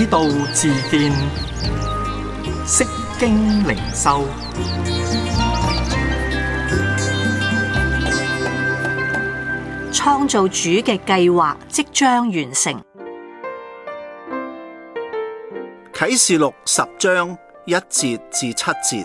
道自見，釋經靈修。 創造主嘅計劃即將完成。 啟示錄10章1節至7節，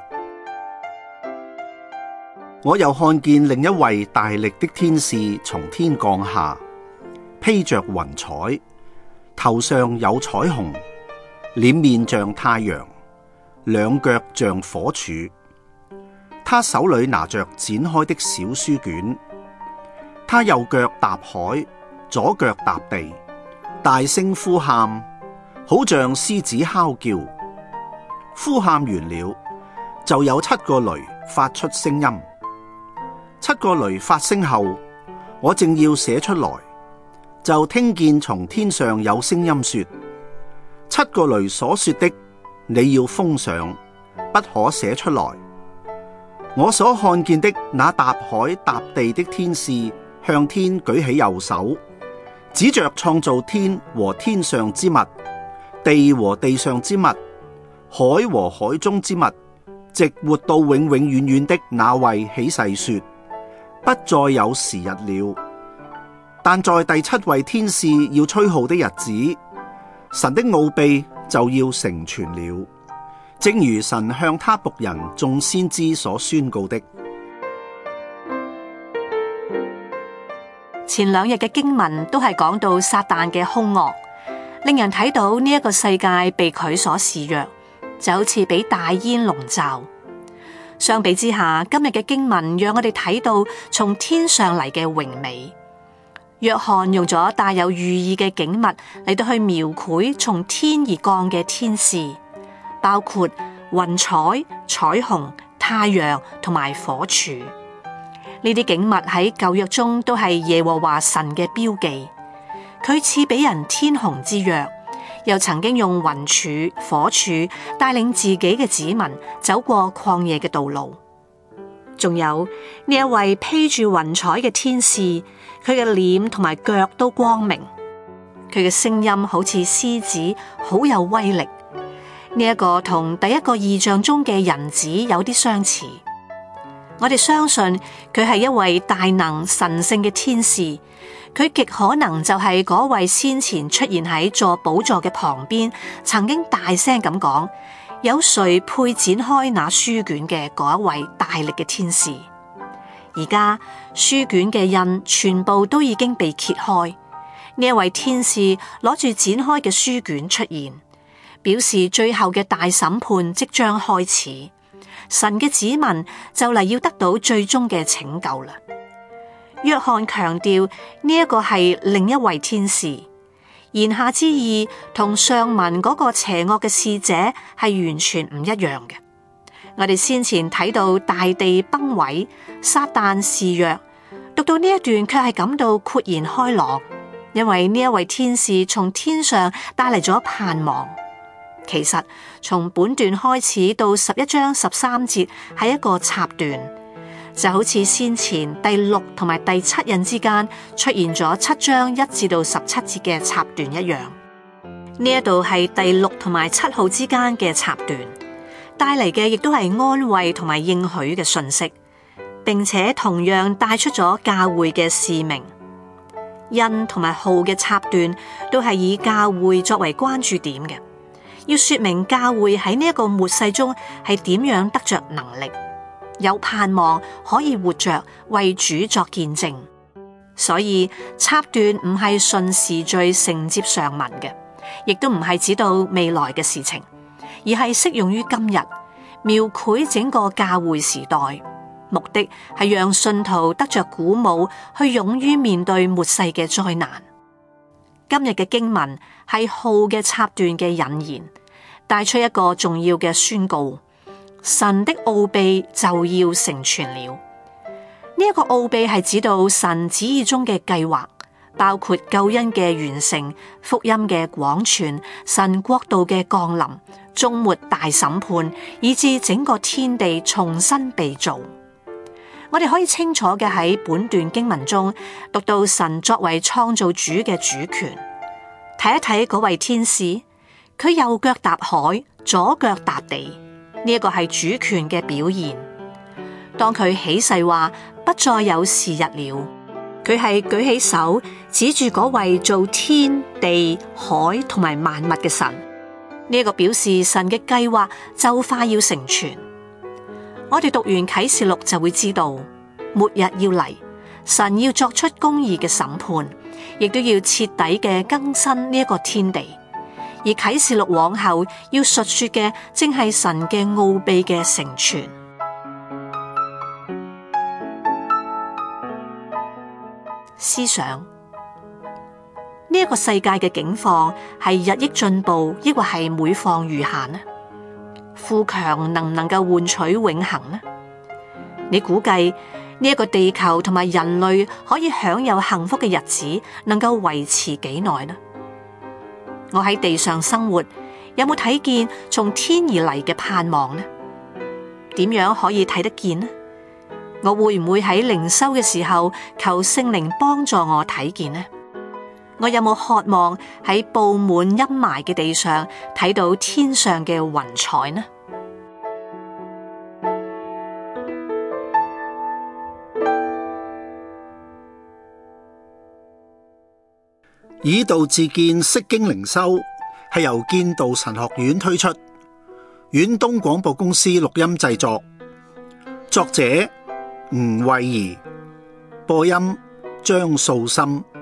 我又看見另一位大力的天使從天降下，披着雲彩，頭上有彩虹，臉面像太陽，兩腳像火柱。他手裏拿着展開的小書卷，他右腳踏海，左腳踏地，大聲呼喊，好像獅子哮叫。呼喊完了，就有7個雷發出聲音。7個雷發聲後，我正要寫出來，就聽見從天上有聲音說：7個雷所說的，你要封上，不可寫出來。我所看見的那踏海踏地的天使向天舉起右手，指着創造天和天上之物，地和地上之物，海和海中之物，直活到永永遠遠的那位起誓說：不再有時日了。但在第7位天使要吹號的日子，神的奧秘就要成全了，正如神向他僕人眾先知所宣告的。 前2日嘅經文都係講到撒旦嘅兇惡，令人睇到呢一個世界被佢所肆虐，就好似俾大煙籠罩。相比之下，今日嘅經文讓我哋睇到從天上嚟嘅榮美。約翰用咗帶有寓意嘅景物嚟到去描繪從天而降嘅天使，包括雲彩、彩虹、太陽同埋火柱。呢啲景物喺舊約中都係耶和華神嘅標記。佢賜俾人天虹之約，又曾經用雲柱、火柱帶領自己嘅子民走過曠野嘅道路。仲有呢一位披住雲彩嘅天使，佢嘅臉同埋腳都光明，佢嘅聲音好似獅子，好有威力。呢一個同第一個異象中嘅人子有啲相似。我哋相信佢係一位大能神聖嘅天使，佢極可能就係嗰位先前出現喺座寶座嘅旁邊，曾經大聲咁講：有誰配展開那書卷嘅嗰一位大力嘅天使？而家書卷嘅印全部都已經被揭開，呢一位天使攞住展開嘅書卷出現，表示最後嘅大審判即將開始。神嘅子民就嚟要得到最終嘅拯救啦。約翰強調呢一個係另一位天使，言下之意同上文嗰個邪惡嘅使者係完全唔一樣嘅。我哋先前睇到大地崩毀，撒旦肆虐，讀到呢一段卻係感到豁然開朗，因為呢一位天使從天上帶嚟咗盼望。其實從本段開始到11章13節係一個插段，就好似先前第6同埋第7印之間出現咗7章1至到17節嘅插段一樣。呢一度係第6同埋7號之間嘅插段，帶嚟嘅亦都係安慰同埋應許嘅訊息，並且同樣帶出咗教會嘅使命。印同埋號嘅插段都係以教會作為關注點嘅，要說明教會喺呢一個末世中係點樣得着能力，有盼望可以活着為主作見證。所以插段唔係順時序承接上文嘅，亦都唔係指到未來嘅事情，而係適用於今日，描繪整個教會時代，目的係讓信徒得着鼓舞，去勇於面對末世嘅災難。今日嘅經文係號嘅插段嘅引言，帶出一個重要嘅宣告：神的奧秘就要成全了。呢一個奧秘係指到神旨意中嘅計劃，包括救恩嘅完成、福音嘅廣傳、神國度嘅降臨、終末大審判，以至整個天地重新被造。我哋可以清楚嘅喺本段經文中讀到神作為創造主嘅主權。睇一睇嗰位天使， 佢右腳踏海，左腳踏地，呢一個係主權嘅表現。當佢起誓話不再有是日了，佢係舉起手指住嗰位做天地海同埋萬物嘅神，呢一個表示神嘅計劃就快要成全。我哋讀完啟示錄就會知道，末日要嚟，神要作出公義嘅審判，亦都要徹底嘅更新呢一個天地。而啟示錄往後要述說嘅，正係神嘅奧秘嘅成全。思想呢一個世界嘅境況係日益進步，抑或係每況愈下呢？富強能唔能夠換取永恆呢？你估計呢一個地球同埋人類可以享有幸福嘅日子，能夠維持幾耐呢？我喺地上生活，有冇睇見從天而嚟嘅盼望呢？點樣可以睇得見呢？我會唔會喺靈修嘅時候求聖靈幫助我睇見呢？我有冇渴望喺布滿陰霾嘅地上睇到天上嘅雲彩呢？ 以道自見釋經靈修係由建道神學院推出，遠東廣播公司錄音製作，作者吳慧儀，播音張素心。